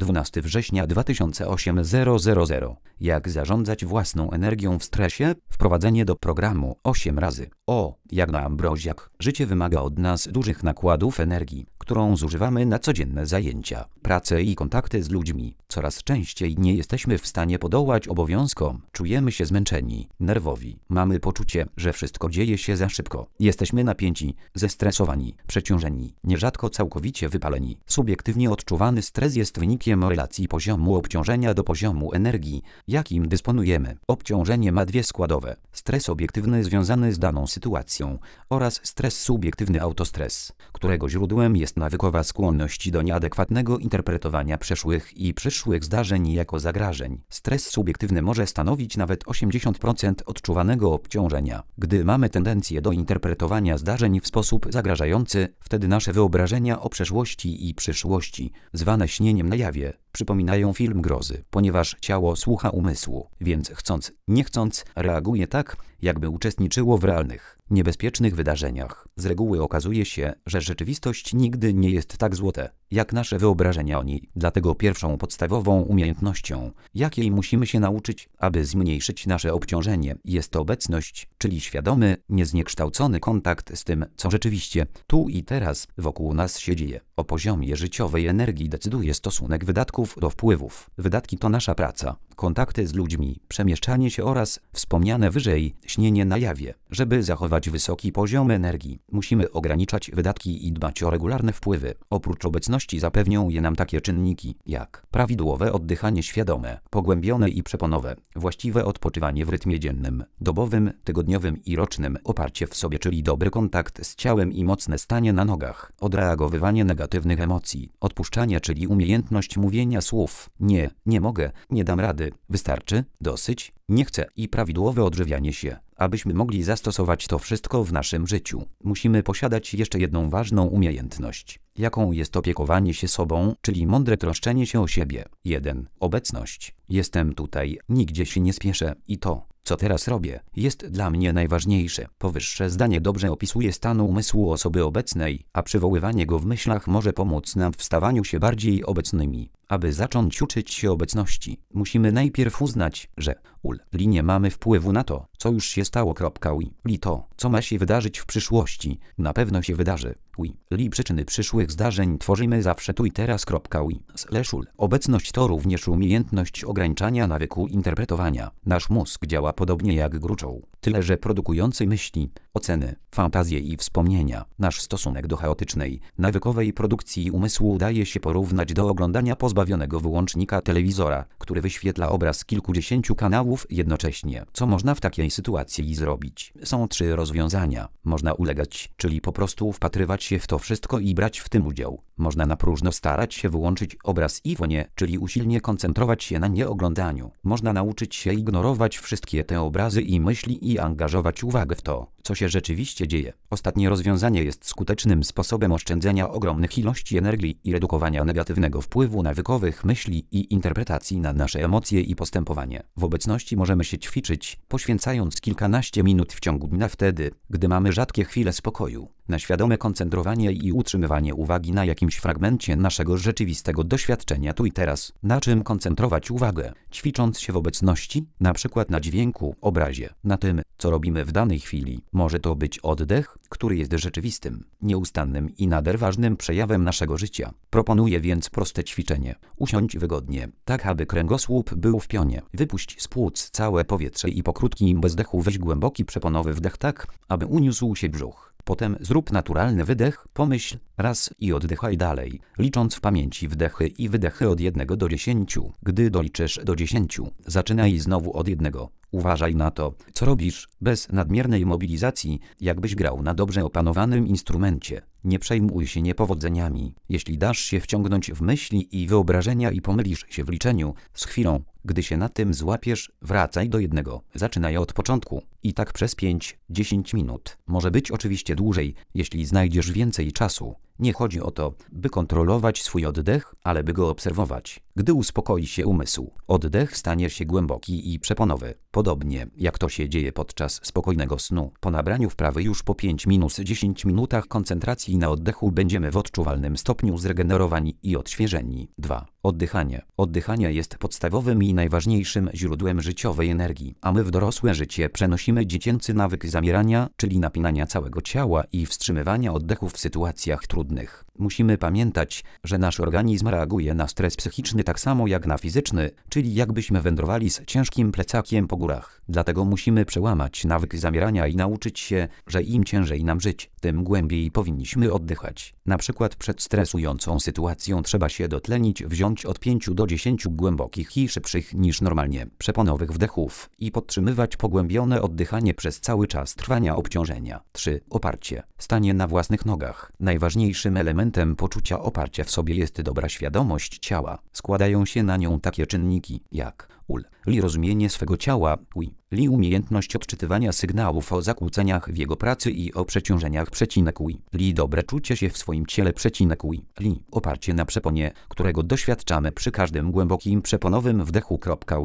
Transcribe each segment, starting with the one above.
12 września 2008 Jak zarządzać własną energią w stresie? Wprowadzenie do programu 8 razy. Jak na Ambroziak. Życie wymaga od nas dużych nakładów energii, którą zużywamy na codzienne zajęcia, pracę i kontakty z ludźmi. Coraz częściej nie jesteśmy w stanie podołać obowiązkom. Czujemy się zmęczeni, nerwowi. Mamy poczucie, że wszystko dzieje się za szybko. Jesteśmy napięci, zestresowani, przeciążeni, nierzadko całkowicie wypaleni. Subiektywnie odczuwany stres jest wynikiem relacji poziomu obciążenia do poziomu energii, jakim dysponujemy. Obciążenie ma dwie składowe. Stres obiektywny związany z daną sytuacją oraz stres subiektywny autostres, którego źródłem jest nawykowa skłonność do nieadekwatnego interpretowania przeszłych i przyszłych zdarzeń jako zagrożeń. Stres subiektywny może stanowić nawet 80% odczuwanego obciążenia. Gdy mamy tendencję do interpretowania zdarzeń w sposób zagrażający, wtedy nasze wyobrażenia o przeszłości i przyszłości, zwane śnieniem na jawie, przypominają film grozy, ponieważ ciało słucha umysłu, więc chcąc, nie chcąc, reaguje tak, jakby uczestniczyło w realnych, niebezpiecznych wydarzeniach. Z reguły okazuje się, że rzeczywistość nigdy nie jest tak złota, jak nasze wyobrażenia o niej. Dlatego pierwszą podstawową umiejętnością, jakiej musimy się nauczyć, aby zmniejszyć nasze obciążenie, jest obecność, czyli świadomy, niezniekształcony kontakt z tym, co rzeczywiście tu i teraz wokół nas się dzieje. O poziomie życiowej energii decyduje stosunek wydatków do wpływów. Wydatki to nasza praca, kontakty z ludźmi, przemieszczanie się oraz wspomniane wyżej śnienie na jawie. Żeby zachować wysoki poziom energii, musimy ograniczać wydatki i dbać o regularne wpływy. Oprócz obecności zapewnią je nam takie czynniki, jak prawidłowe oddychanie świadome, pogłębione i przeponowe, właściwe odpoczywanie w rytmie dziennym, dobowym, tygodniowym i rocznym, oparcie w sobie, czyli dobry kontakt z ciałem i mocne stanie na nogach, odreagowywanie negatywnych emocji, odpuszczanie, czyli umiejętność mówienia słów nie, nie mogę, nie dam rady, wystarczy, dosyć, nie chcę i prawidłowe odżywianie się. Abyśmy mogli zastosować to wszystko w naszym życiu, musimy posiadać jeszcze jedną ważną umiejętność, jaką jest opiekowanie się sobą, czyli mądre troszczenie się o siebie. 1. Obecność. Jestem tutaj, nigdzie się nie spieszę i to, co teraz robię, jest dla mnie najważniejsze. Powyższe zdanie dobrze opisuje stan umysłu osoby obecnej, a przywoływanie go w myślach może pomóc nam w stawaniu się bardziej obecnymi. Aby zacząć uczyć się obecności, musimy najpierw uznać, że nie mamy wpływu na to, co już się stało. To, co ma się wydarzyć w przyszłości, na pewno się wydarzy. Przyczyny przyszłych zdarzeń tworzymy zawsze tu i teraz. Obecność to również umiejętność ograniczania nawyku interpretowania. Nasz mózg działa podobnie jak gruczoł, tyle że produkujący myśli, oceny, fantazje i wspomnienia. Nasz stosunek do chaotycznej, nawykowej produkcji umysłu daje się porównać do oglądania pozbawionego wyłącznika telewizora, który wyświetla obraz kilkudziesięciu kanałów jednocześnie. Co można w takiej sytuacji zrobić? Są 3 rozwiązania. Można ulegać, czyli po prostu wpatrywać się w to wszystko i brać w tym udział. Można na próżno starać się wyłączyć obraz i nie, czyli usilnie koncentrować się na nieoglądaniu. Można nauczyć się ignorować wszystkie te obrazy i myśli i angażować uwagę w to, co się rzeczywiście dzieje. Ostatnie rozwiązanie jest skutecznym sposobem oszczędzenia ogromnych ilości energii i redukowania negatywnego wpływu nawykowych myśli i interpretacji na nasze emocje i postępowanie. W obecności możemy się ćwiczyć, poświęcając kilkanaście minut w ciągu dnia wtedy, gdy mamy rzadkie chwile spokoju, na świadome koncentrowanie i utrzymywanie uwagi na jakimś fragmencie naszego rzeczywistego doświadczenia tu i teraz. Na czym koncentrować uwagę? Ćwicząc się w obecności, na przykład na dźwięku, obrazie, na tym, co robimy w danej chwili. Może to być oddech, który jest rzeczywistym, nieustannym i nader ważnym przejawem naszego życia. Proponuję więc proste ćwiczenie. Usiądź wygodnie, tak aby kręgosłup był w pionie. Wypuść z płuc całe powietrze i po krótkim bezdechu weź głęboki przeponowy wdech tak, aby uniósł się brzuch. Potem zrób naturalny wydech, pomyśl raz i oddychaj dalej, licząc w pamięci wdechy i wydechy od 1 do 10. Gdy doliczysz do 10, zaczynaj znowu od 1. Uważaj na to, co robisz, bez nadmiernej mobilizacji, jakbyś grał na dobrze opanowanym instrumencie. Nie przejmuj się niepowodzeniami. Jeśli dasz się wciągnąć w myśli i wyobrażenia i pomylisz się w liczeniu, z chwilą, gdy się na tym złapiesz, wracaj do 1. Zaczynaj od początku. I tak przez 5-10 minut. Może być oczywiście dłużej, jeśli znajdziesz więcej czasu. Nie chodzi o to, by kontrolować swój oddech, ale by go obserwować. Gdy uspokoi się umysł, oddech stanie się głęboki i przeponowy. Podobnie jak to się dzieje podczas spokojnego snu. Po nabraniu wprawy już po 5–10 minutach koncentracji na oddechu będziemy w odczuwalnym stopniu zregenerowani i odświeżeni. 2. Oddychanie. Oddychanie jest podstawowym i najważniejszym źródłem życiowej energii, a my w dorosłe życie przenosimy dziecięcy nawyk zamierania, czyli napinania całego ciała i wstrzymywania oddechu w sytuacjach trudnych. Musimy pamiętać, że nasz organizm reaguje na stres psychiczny tak samo jak na fizyczny, czyli jakbyśmy wędrowali z ciężkim plecakiem po górach. Dlatego musimy przełamać nawyk zamierania i nauczyć się, że im ciężej nam żyć, tym głębiej powinniśmy oddychać. Na przykład przed stresującą sytuacją trzeba się dotlenić, wziąć od 5 do 10 głębokich i szybszych niż normalnie przeponowych wdechów i podtrzymywać pogłębione oddychanie przez cały czas trwania obciążenia. 3. Oparcie. Stanie na własnych nogach. Najważniejszym elementem poczucia oparcia w sobie jest dobra świadomość ciała. Składają się na nią takie czynniki jak li rozumienie swego ciała, li umiejętność odczytywania sygnałów o zakłóceniach w jego pracy i o przeciążeniach, li dobre czucie się w swoim ciele, li oparcie na przeponie, którego doświadczamy przy każdym głębokim przeponowym wdechu,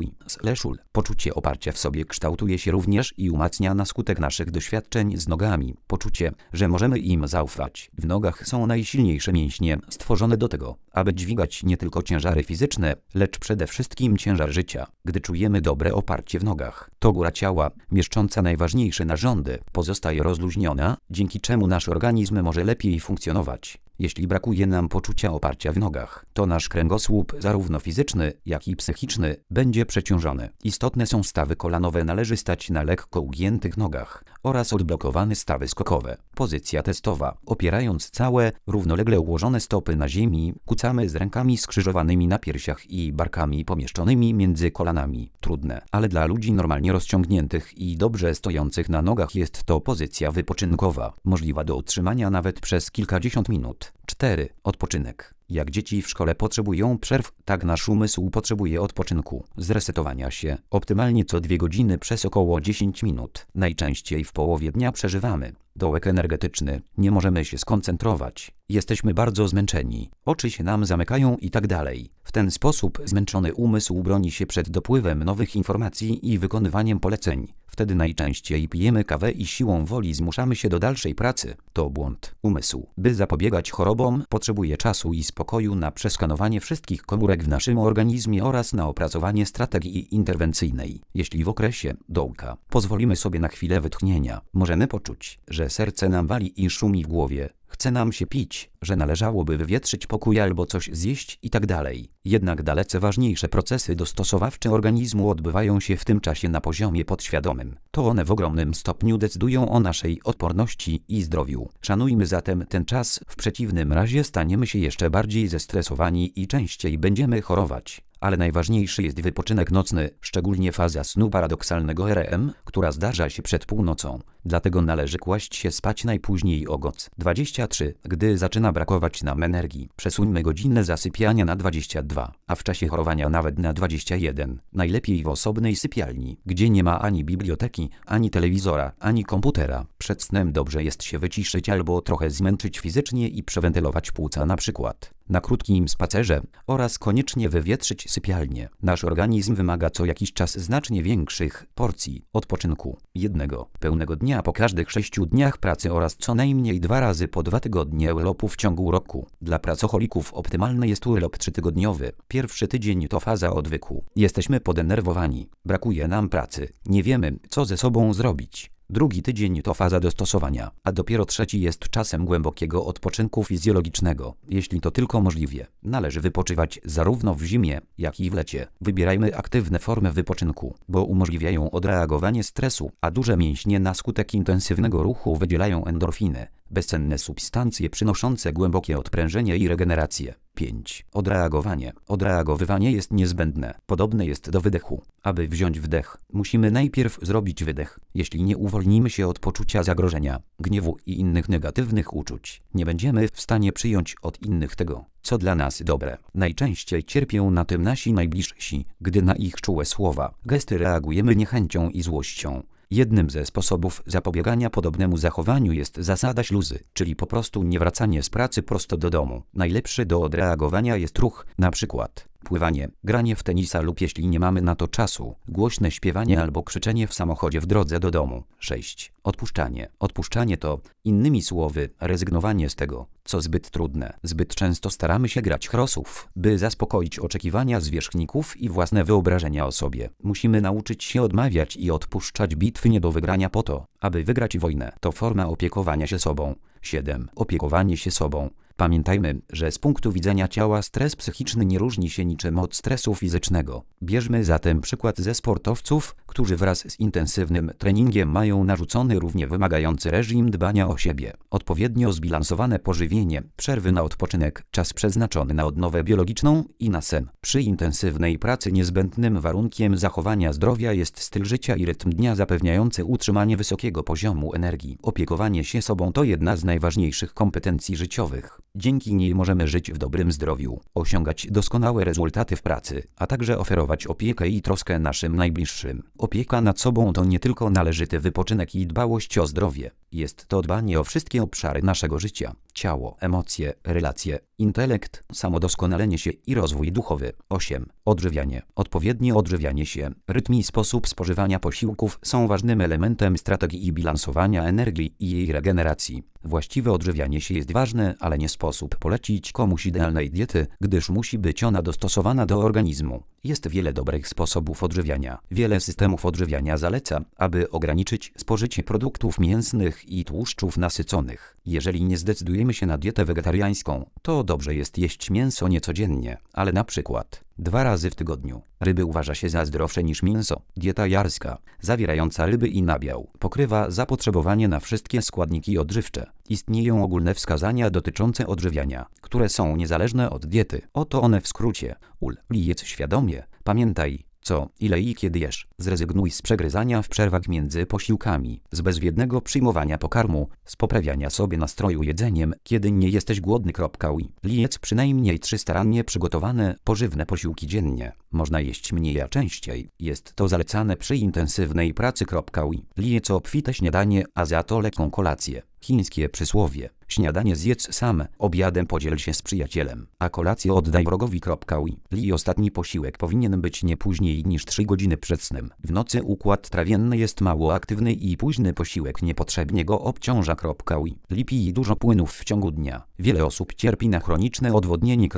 Poczucie oparcia w sobie kształtuje się również i umacnia na skutek naszych doświadczeń z nogami. Poczucie, że możemy im zaufać. W nogach są najsilniejsze mięśnie, stworzone do tego, aby dźwigać nie tylko ciężary fizyczne, lecz przede wszystkim ciężar życia. Gdy czujemy dobre oparcie w nogach, to góra ciała, mieszcząca najważniejsze narządy, pozostaje rozluźniona, dzięki czemu nasz organizm może lepiej funkcjonować. Jeśli brakuje nam poczucia oparcia w nogach, to nasz kręgosłup, zarówno fizyczny, jak i psychiczny, będzie przeciążony. Istotne są stawy kolanowe, należy stać na lekko ugiętych nogach oraz odblokowane stawy skokowe. Pozycja testowa. Opierając całe, równolegle ułożone stopy na ziemi, kucamy z rękami skrzyżowanymi na piersiach i barkami pomieszczonymi między kolanami. Trudne, ale dla ludzi normalnie rozciągniętych i dobrze stojących na nogach jest to pozycja wypoczynkowa, możliwa do utrzymania nawet przez kilkadziesiąt minut. 4. Odpoczynek. Jak dzieci w szkole potrzebują przerw, tak nasz umysł potrzebuje odpoczynku, zresetowania się. Optymalnie co 2 godziny przez około 10 minut. Najczęściej w połowie dnia przeżywamy dołek energetyczny, nie możemy się skoncentrować, jesteśmy bardzo zmęczeni, oczy się nam zamykają i tak dalej. W ten sposób zmęczony umysł broni się przed dopływem nowych informacji i wykonywaniem poleceń. Wtedy najczęściej pijemy kawę i siłą woli zmuszamy się do dalszej pracy. To błąd. Umysł, by zapobiegać chorobom, potrzebuje czasu i spokoju na przeskanowanie wszystkich komórek w naszym organizmie oraz na opracowanie strategii interwencyjnej. Jeśli w okresie dołka pozwolimy sobie na chwilę wytchnienia, możemy poczuć, że serce nam wali i szumi w głowie. Chce nam się pić, że należałoby wywietrzyć pokój albo coś zjeść i tak dalej. Jednak dalece ważniejsze procesy dostosowawcze organizmu odbywają się w tym czasie na poziomie podświadomym. To one w ogromnym stopniu decydują o naszej odporności i zdrowiu. Szanujmy zatem ten czas, w przeciwnym razie staniemy się jeszcze bardziej zestresowani i częściej będziemy chorować. Ale najważniejszy jest wypoczynek nocny, szczególnie faza snu paradoksalnego REM, która zdarza się przed północą. Dlatego należy kłaść się spać najpóźniej o godz. 23. Gdy zaczyna brakować nam energii, przesuńmy godzinę zasypiania na 22, a w czasie chorowania nawet na 21. Najlepiej w osobnej sypialni, gdzie nie ma ani biblioteki, ani telewizora, ani komputera. Przed snem dobrze jest się wyciszyć albo trochę zmęczyć fizycznie i przewentylować płuca na przykład na krótkim spacerze oraz koniecznie wywietrzyć sypialnię. Nasz organizm wymaga co jakiś czas znacznie większych porcji odpoczynku. Jednego pełnego dnia po każdych 6 dniach pracy oraz co najmniej 2 razy po 2 tygodnie urlopu w ciągu roku. Dla pracocholików optymalny jest urlop 3-tygodniowy. Pierwszy tydzień to faza odwyku. Jesteśmy podenerwowani. Brakuje nam pracy. Nie wiemy, co ze sobą zrobić. Drugi tydzień to faza dostosowania, a dopiero trzeci jest czasem głębokiego odpoczynku fizjologicznego. Jeśli to tylko możliwe, należy wypoczywać zarówno w zimie, jak i w lecie. Wybierajmy aktywne formy wypoczynku, bo umożliwiają odreagowanie stresu, a duże mięśnie na skutek intensywnego ruchu wydzielają endorfiny, bezcenne substancje przynoszące głębokie odprężenie i regenerację. 5. Odreagowanie. Odreagowywanie jest niezbędne. Podobne jest do wydechu. Aby wziąć wdech, musimy najpierw zrobić wydech. Jeśli nie uwolnimy się od poczucia zagrożenia, gniewu i innych negatywnych uczuć, nie będziemy w stanie przyjąć od innych tego, co dla nas dobre. Najczęściej cierpią na tym nasi najbliżsi, gdy na ich czułe słowa, gesty reagujemy niechęcią i złością. Jednym ze sposobów zapobiegania podobnemu zachowaniu jest zasada śluzy, czyli po prostu nie wracanie z pracy prosto do domu. Najlepszy do odreagowania jest ruch, na przykład pływanie, granie w tenisa lub jeśli nie mamy na to czasu, głośne śpiewanie albo krzyczenie w samochodzie w drodze do domu. 6. Odpuszczanie. Odpuszczanie to, innymi słowy, rezygnowanie z tego, co zbyt trudne. Zbyt często staramy się grać chrosów, by zaspokoić oczekiwania zwierzchników i własne wyobrażenia o sobie. Musimy nauczyć się odmawiać i odpuszczać bitwy nie do wygrania po to, aby wygrać wojnę. To forma opiekowania się sobą. 7. Opiekowanie się sobą. Pamiętajmy, że z punktu widzenia ciała stres psychiczny nie różni się niczym od stresu fizycznego. Bierzmy zatem przykład ze sportowców, którzy wraz z intensywnym treningiem mają narzucony równie wymagający reżim dbania o siebie. Odpowiednio zbilansowane pożywienie, przerwy na odpoczynek, czas przeznaczony na odnowę biologiczną i na sen. Przy intensywnej pracy niezbędnym warunkiem zachowania zdrowia jest styl życia i rytm dnia zapewniający utrzymanie wysokiego poziomu energii. Opiekowanie się sobą to jedna z najważniejszych kompetencji życiowych. Dzięki niej możemy żyć w dobrym zdrowiu, osiągać doskonałe rezultaty w pracy, a także oferować opiekę i troskę naszym najbliższym. Opieka nad sobą to nie tylko należyty wypoczynek i dbałość o zdrowie. Jest to dbanie o wszystkie obszary naszego życia: ciało, emocje, relacje, intelekt, samodoskonalenie się i rozwój duchowy. 8. Odżywianie. Odpowiednie odżywianie się, rytm i sposób spożywania posiłków są ważnym elementem strategii bilansowania energii i jej regeneracji. Właściwe odżywianie się jest ważne, ale nie sposób polecić komuś idealnej diety, gdyż musi być ona dostosowana do organizmu. Jest wiele dobrych sposobów odżywiania. Wiele systemów odżywiania zaleca, aby ograniczyć spożycie produktów mięsnych i tłuszczów nasyconych. Jeżeli nie zdecydujemy się na dietę wegetariańską, to dobrze jest jeść mięso nie codziennie, ale na przykład 2 razy w tygodniu. Ryby uważa się za zdrowsze niż mięso. Dieta jarska, zawierająca ryby i nabiał, pokrywa zapotrzebowanie na wszystkie składniki odżywcze. Istnieją ogólne wskazania dotyczące odżywiania, które są niezależne od diety. Oto one w skrócie. Jedz świadomie. Pamiętaj, co, ile i kiedy jesz. Zrezygnuj z przegryzania w przerwach między posiłkami, z bezwiednego przyjmowania pokarmu, z poprawiania sobie nastroju jedzeniem, kiedy nie jesteś głodny. Jedz przynajmniej 3 starannie przygotowane, pożywne posiłki dziennie. Można jeść mniej, a częściej. Jest to zalecane przy intensywnej pracy. Jedz obfite śniadanie, a za to lekką kolację. Chińskie przysłowie. Śniadanie zjedz sam, obiadem podziel się z przyjacielem, a kolację oddaj wrogowi. Ostatni posiłek powinien być nie później niż 3 godziny przed snem. W nocy układ trawienny jest mało aktywny i późny posiłek niepotrzebnie go obciąża. Pij dużo płynów w ciągu dnia. Wiele osób cierpi na chroniczne odwodnienie.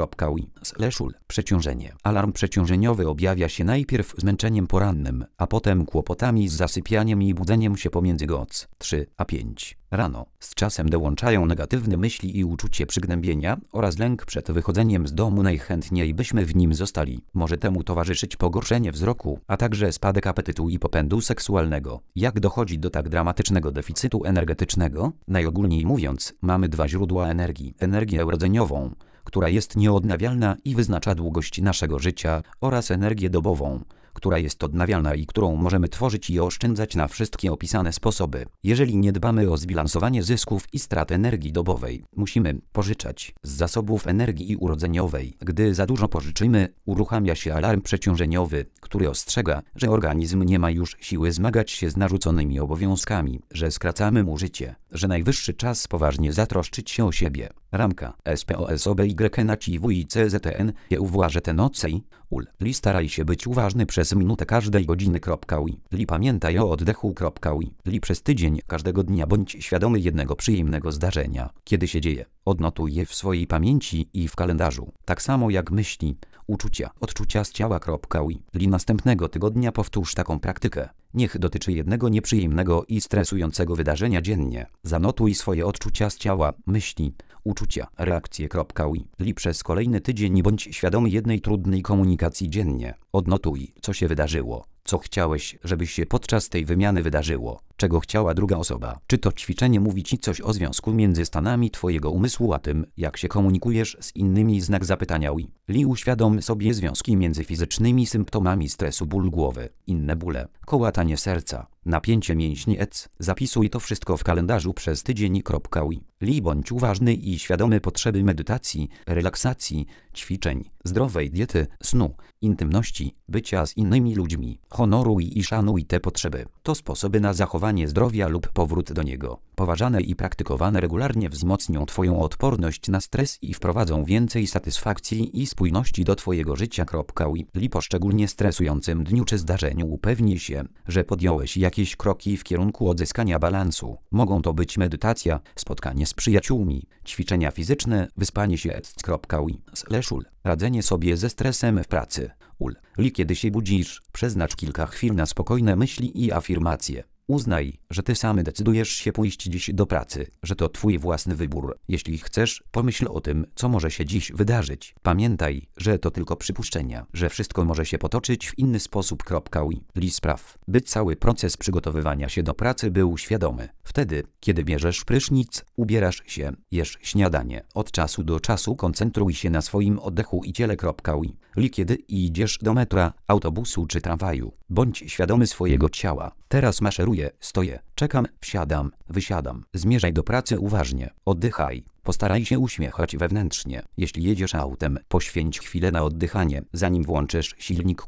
Przeciążenie. Alarm przeciążeniowy objawia się najpierw zmęczeniem porannym, a potem kłopotami z zasypianiem i budzeniem się pomiędzy goc 3 a 5 rano. Z czasem dołączają negatywne myśli i uczucie przygnębienia oraz lęk przed wychodzeniem z domu. Najchętniej byśmy w nim zostali. Może temu towarzyszyć pogorszenie wzroku, a także spadek apetytu i popędu seksualnego. Jak dochodzi do tak dramatycznego deficytu energetycznego? Najogólniej mówiąc, mamy 2 źródła energii. Energię urodzeniową, która jest nieodnawialna i wyznacza długość naszego życia, oraz energię dobową, która jest odnawialna i którą możemy tworzyć i oszczędzać na wszystkie opisane sposoby. Jeżeli nie dbamy o zbilansowanie zysków i strat energii dobowej, musimy pożyczać z zasobów energii urodzeniowej. Gdy za dużo pożyczymy, uruchamia się alarm przeciążeniowy, który ostrzega, że organizm nie ma już siły zmagać się z narzuconymi obowiązkami, że skracamy mu życie, że najwyższy czas poważnie zatroszczyć się o siebie. Ramka. SPOSOBYNACIWICZTN uważetenocej. Staraj się być uważny przez minutę każdej godziny. Pamiętaj o oddechu. Przez tydzień każdego dnia bądź świadomy jednego przyjemnego zdarzenia, kiedy się dzieje. Odnotuj je w swojej pamięci i w kalendarzu. Tak samo jak myśli, uczucia, odczucia z ciała. Następnego tygodnia powtórz taką praktykę. Niech dotyczy jednego nieprzyjemnego i stresującego wydarzenia dziennie. Zanotuj swoje odczucia z ciała, myśli, uczucia, reakcje. Przez kolejny tydzień bądź świadomy jednej trudnej komunikacji dziennie. Odnotuj, co się wydarzyło, co chciałeś, żeby się podczas tej wymiany wydarzyło, czego chciała druga osoba. Czy to ćwiczenie mówi ci coś o związku między stanami twojego umysłu a tym, jak się komunikujesz z innymi? Znak zapytania. Li uświadom sobie związki między fizycznymi symptomami stresu, ból głowy, inne bóle, kołatanie serca, napięcie mięśni etc. Zapisuj to wszystko w kalendarzu przez tydzień. Li bądź uważny i świadomy potrzeby medytacji, relaksacji, ćwiczeń, zdrowej diety, snu, intymności, bycia z innymi ludźmi. Honoruj i szanuj te potrzeby. To sposoby na zachowanie zdrowia lub powrót do niego. Poważane i praktykowane regularnie wzmocnią twoją odporność na stres i wprowadzą więcej satysfakcji i spójności do twojego życia. Li po szczególnie stresującym dniu czy zdarzeniu upewnij się, że podjąłeś jakieś kroki w kierunku odzyskania balansu. Mogą to być medytacja, spotkanie z przyjaciółmi, ćwiczenia fizyczne, wyspanie się etc. Radzenie sobie ze stresem w pracy. Li kiedy się budzisz, przeznacz kilka chwil na spokojne myśli i afirmacje. Uznaj, że ty sam decydujesz się pójść dziś do pracy, że to twój własny wybór. Jeśli chcesz, pomyśl o tym, co może się dziś wydarzyć. Pamiętaj, że to tylko przypuszczenia, że wszystko może się potoczyć w inny sposób. Li spraw, by cały proces przygotowywania się do pracy był świadomy. Wtedy, kiedy bierzesz prysznic, ubierasz się, jesz śniadanie. Od czasu do czasu koncentruj się na swoim oddechu i ciele. Li kiedy idziesz do metra, autobusu czy tramwaju, bądź świadomy swojego ciała. Teraz maszeruję, stoję, czekam, wsiadam, wysiadam. Zmierzaj do pracy uważnie, oddychaj. Postaraj się uśmiechać wewnętrznie. Jeśli jedziesz autem, poświęć chwilę na oddychanie, zanim włączysz silnik.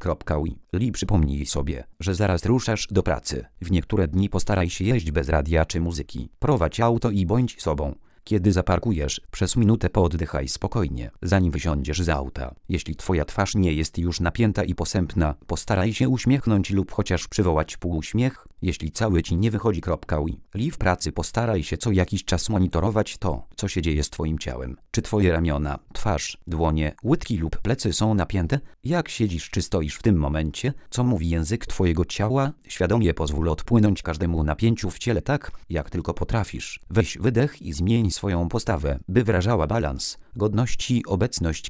Li przypomnij sobie, że zaraz ruszasz do pracy. W niektóre dni postaraj się jeździć bez radia czy muzyki. Prowadź auto i bądź sobą. Kiedy zaparkujesz, przez minutę pooddychaj spokojnie, zanim wysiądziesz z auta. Jeśli twoja twarz nie jest już napięta i posępna, postaraj się uśmiechnąć lub chociaż przywołać półuśmiech, jeśli cały ci nie wychodzi. Li w pracy postaraj się co jakiś czas monitorować to, co się dzieje z twoim ciałem. Czy twoje ramiona, twarz, dłonie, łydki lub plecy są napięte? Jak siedzisz czy stoisz w tym momencie? Co mówi język twojego ciała? Świadomie pozwól odpłynąć każdemu napięciu w ciele tak, jak tylko potrafisz. Weź wydech i zmień swoją postawę, by wyrażała balans, godność i obecność.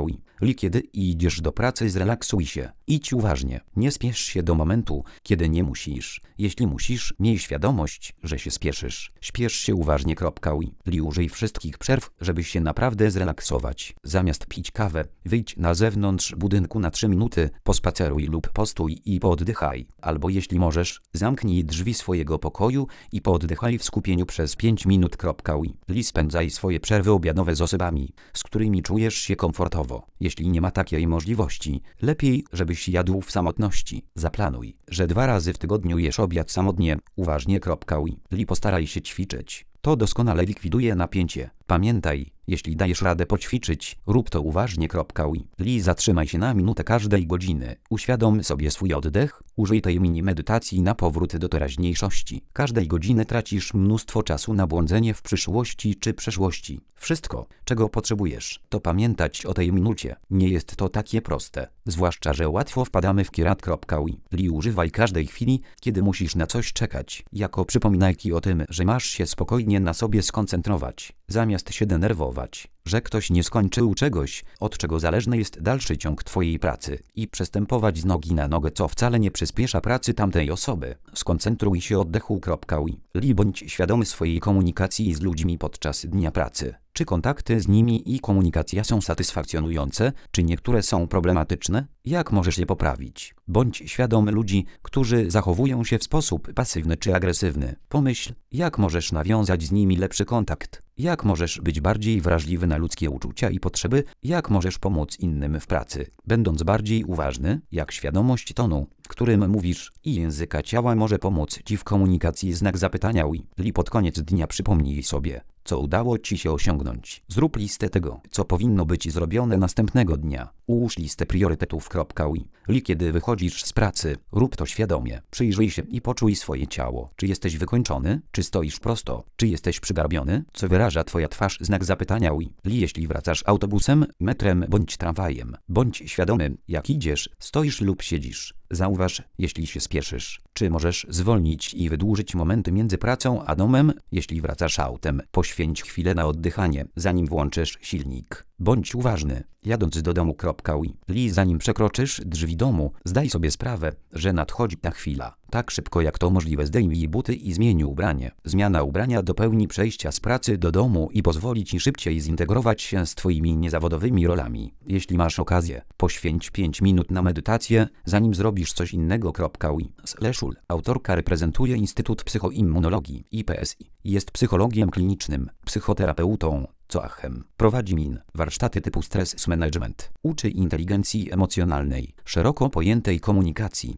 Li kiedy idziesz do pracy, zrelaksuj się. Idź uważnie. Nie spiesz się do momentu, kiedy nie musisz. Jeśli musisz, miej świadomość, że się spieszysz. Śpiesz się uważnie. Li użyj wszystkich przerw, żeby się naprawdę zrelaksować. Zamiast pić kawę, wyjdź na zewnątrz budynku na 3 minuty, pospaceruj lub postój i pooddychaj. Albo jeśli możesz, zamknij drzwi swojego pokoju i pooddychaj w skupieniu przez 5 minut. Li spędzaj swoje przerwy obiadowe z osobami, z którymi czujesz się komfortowo. Jeśli nie ma takiej możliwości, lepiej, żebyś jadł w samotności. Zaplanuj, że 2 razy w tygodniu jesz obiad samotnie, uważnie. Li postaraj się ćwiczyć. To doskonale likwiduje napięcie. Pamiętaj, jeśli dajesz radę poćwiczyć, rób to uważnie. Li zatrzymaj się na minutę każdej godziny. Uświadom sobie swój oddech, użyj tej mini medytacji na powrót do teraźniejszości. Każdej godziny tracisz mnóstwo czasu na błądzenie w przyszłości czy przeszłości. Wszystko, czego potrzebujesz, to pamiętać o tej minucie. Nie jest to takie proste, zwłaszcza, że łatwo wpadamy w kierat. Li używaj każdej chwili, kiedy musisz na coś czekać, jako przypominajki o tym, że masz się spokojnie na sobie skoncentrować, zamiast się denerwować, że ktoś nie skończył czegoś, od czego zależny jest dalszy ciąg twojej pracy i przestępować z nogi na nogę, co wcale nie przyspiesza pracy tamtej osoby. Skoncentruj się oddechu. Li bądź świadomy swojej komunikacji z ludźmi podczas dnia pracy. Czy kontakty z nimi i komunikacja są satysfakcjonujące, czy niektóre są problematyczne? Jak możesz je poprawić? Bądź świadomy ludzi, którzy zachowują się w sposób pasywny czy agresywny. Pomyśl, jak możesz nawiązać z nimi lepszy kontakt. Jak możesz być bardziej wrażliwy na ludzkie uczucia i potrzeby? Jak możesz pomóc innym w pracy, będąc bardziej uważny? Jak świadomość tonu, którym mówisz, i języka ciała może pomóc ci w komunikacji? Znak zapytania. Li pod koniec dnia przypomnij sobie, co udało ci się osiągnąć. Zrób listę tego, co powinno być zrobione następnego dnia. Ułóż listę priorytetów. Li kiedy wychodzisz z pracy, rób to świadomie. Przyjrzyj się i poczuj swoje ciało. Czy jesteś wykończony? Czy stoisz prosto? Czy jesteś przygarbiony? Co wyraża twoja twarz? Znak zapytania. Li jeśli wracasz autobusem, metrem bądź tramwajem, bądź świadomy, jak idziesz, stoisz lub siedzisz. Zauważ, jeśli się spieszysz. Czy możesz zwolnić i wydłużyć momenty między pracą a domem? Jeśli wracasz autem, poświęć chwilę na oddychanie, zanim włączysz silnik. Bądź uważny, jadąc do domu. Li, zanim przekroczysz drzwi domu, zdaj sobie sprawę, że nadchodzi ta chwila. Tak szybko jak to możliwe zdejmij buty i zmień ubranie. Zmiana ubrania dopełni przejścia z pracy do domu i pozwoli Ci szybciej zintegrować się z Twoimi niezawodowymi rolami. Jeśli masz okazję, poświęć 5 minut na medytację, zanim zrobisz coś innego. Uli. Autorka reprezentuje Instytut Psychoimmunologii IPSI. Jest psychologiem klinicznym, psychoterapeutą, coachem. Prowadzi warsztaty typu Stress Management. Uczy inteligencji emocjonalnej, szeroko pojętej komunikacji,